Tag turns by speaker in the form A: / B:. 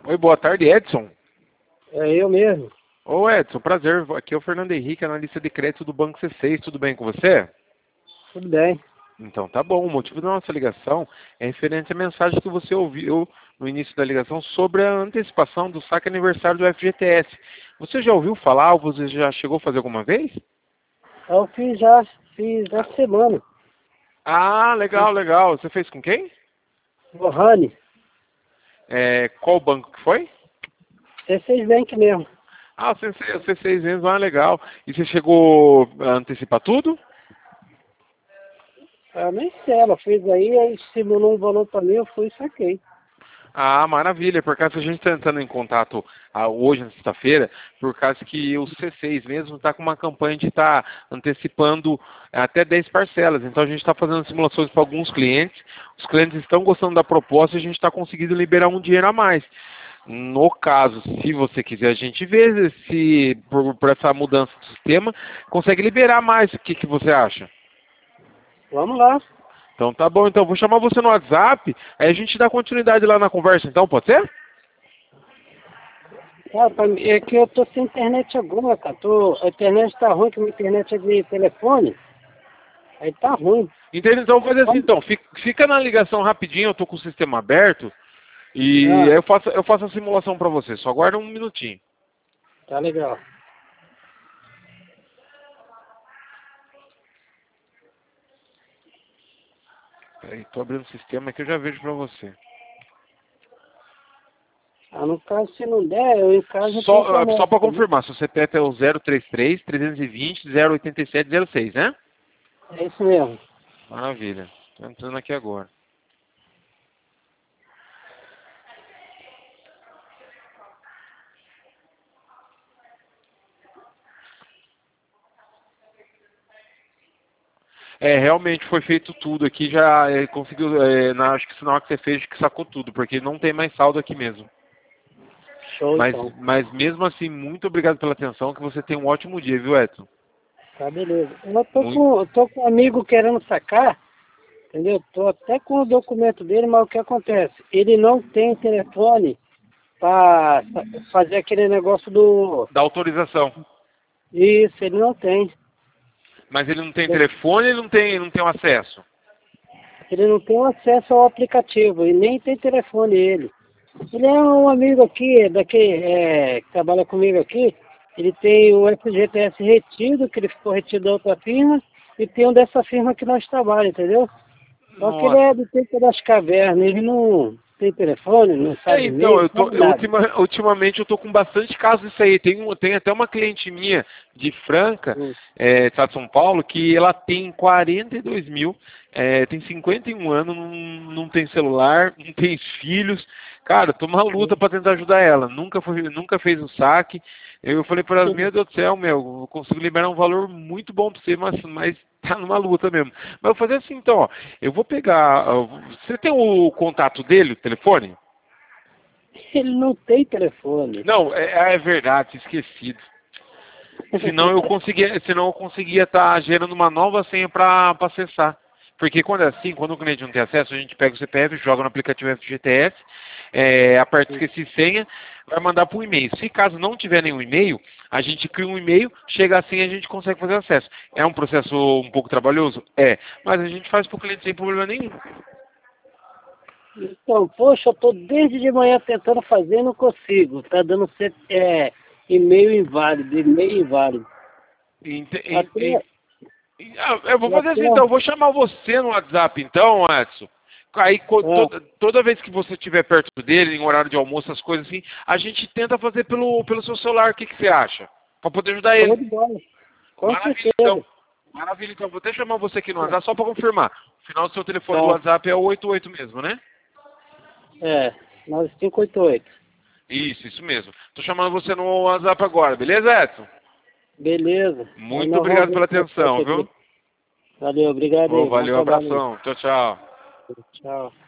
A: Oi, boa tarde, Edson.
B: É eu mesmo.
A: Ô Edson, prazer. Aqui é o Fernando Henrique, analista de crédito do Banco C6. Tudo bem com você?
B: Tudo bem.
A: Então tá bom. O motivo da nossa ligação é referente à mensagem que você ouviu no início da ligação sobre a antecipação do saque aniversário do FGTS. Você já ouviu falar ou você já chegou a fazer alguma vez?
B: Eu fiz essa semana.
A: Ah, legal, legal. Você fez com quem?
B: Lohane,
A: Qual banco que foi?
B: C6 Bank mesmo.
A: Ah, o C6 mesmo, legal. E você chegou a antecipar tudo?
B: Eu nem sei, ela fez aí simulou um valor pra mim, eu fui e saquei.
A: Ah, maravilha. Por causa que a gente está entrando em contato hoje, na sexta-feira, por causa que o C6 mesmo está com uma campanha de estar antecipando até 10 parcelas. Então a gente está fazendo simulações para alguns clientes. Os clientes estão gostando da proposta e a gente está conseguindo liberar um dinheiro a mais. No caso, se você quiser, a gente vê se por essa mudança do sistema consegue liberar mais. O que, que você acha?
B: Vamos lá.
A: Então tá bom, então vou chamar você no WhatsApp, aí a gente dá continuidade lá na conversa, então pode ser?
B: Cara, é que eu tô sem internet agora, cara. A internet tá ruim, que minha internet é de telefone. Aí tá ruim.
A: Entende? Então vou fazer assim,
B: Vamos.
A: então, fica na ligação rapidinho, eu tô com o sistema aberto, e aí
B: Ah,
A: eu faço a simulação pra você, só aguarda um minutinho.
B: tá legal.
A: Peraí, tô abrindo o sistema que eu já vejo pra você.
B: Ah, no caso, se não der, eu em casa eu tenho
A: Só
B: internet,
A: pra
B: entendeu?
A: confirmar, seu CPF é o 033 320 087 06, né?
B: É isso mesmo.
A: Maravilha, tô entrando aqui agora. Realmente foi feito tudo aqui, já conseguiu, acho que o sinal que você fez que sacou tudo, porque não tem mais saldo aqui mesmo.
B: Show,
A: Mas,
B: então.
A: mas mesmo assim, muito obrigado pela atenção, que você tenha um ótimo dia, viu, Edson?
B: Tá, beleza.
A: Muito.
B: Eu tô com um amigo querendo sacar, entendeu? Tô até com o documento dele, mas o que acontece? Ele não tem telefone para fazer aquele negócio do...
A: Da autorização.
B: Isso, ele não tem.
A: Mas ele não tem telefone, ele não tem o acesso.
B: Ele não tem acesso ao aplicativo e nem tem telefone ele. Ele é um amigo aqui, que trabalha comigo aqui. Ele tem o FGTS retido, que ele ficou retido da outra firma, e tem um dessa firma que nós trabalhamos, entendeu? Só que ele
A: Nossa.
B: é do tempo das cavernas, ele não tem telefone, não sabe
A: Então,
B: e-mail, não sabe nada.
A: ultimamente eu tô com bastante casos disso aí. Tem até uma cliente minha de Franca,
B: Hum.
A: estado de São Paulo, que ela tem 42 mil, tem 51 anos, não tem celular, não tem filhos. Cara, tô uma luta para tentar ajudar ela. Nunca fez o saque. Eu falei para ela, meu Deus do céu, meu, eu consigo liberar um valor muito bom para você, mas tá numa luta mesmo. Mas eu vou fazer assim, então, ó. Eu vou pegar. Você tem o contato dele, o telefone?
B: Ele não tem telefone.
A: Não, é verdade, tinha esquecido. Senão eu conseguia estar gerando uma nova senha para acessar. Porque quando é assim, quando o cliente não tem acesso, a gente pega o CPF, joga no aplicativo FGTS, aperta esqueci senha, vai mandar para um e-mail. Se caso não tiver nenhum e-mail, a gente cria um e-mail, chega assim e a gente consegue fazer acesso. É um processo um pouco trabalhoso? É, mas a gente faz para o cliente sem problema nenhum.
B: Então, poxa, eu tô desde de manhã tentando fazer e não consigo. Tá dando e-mail inválido, e-mail inválido.
A: Ente- em-
B: Até,
A: em- eu vou
B: e
A: fazer
B: até,
A: assim, então, eu vou chamar você no WhatsApp, então, Edson. Aí,
B: ah,
A: toda vez que você estiver perto dele, em horário de almoço, as coisas assim, a gente tenta fazer pelo seu celular. O que, que você acha? Para poder ajudar
B: show
A: ele.
B: de bola. Com
A: Maravilha, então.
B: certeza.
A: Maravilha, então. Vou até chamar você aqui no WhatsApp só para confirmar. O final do seu telefone do
B: Tá,
A: WhatsApp é o 88 mesmo, né?
B: 9588.
A: Isso mesmo. Tô chamando você no WhatsApp agora, beleza, Edson?
B: Beleza. Aí
A: Muito
B: nós vamos
A: obrigado
B: ver
A: pela
B: como é que vai
A: atenção,
B: ser
A: viu?
B: aqui. Valeu, obrigado
A: Ô,
B: aí. Bom
A: valeu,
B: trabalho aí.
A: abração. Tchau, tchau.
B: Tchau.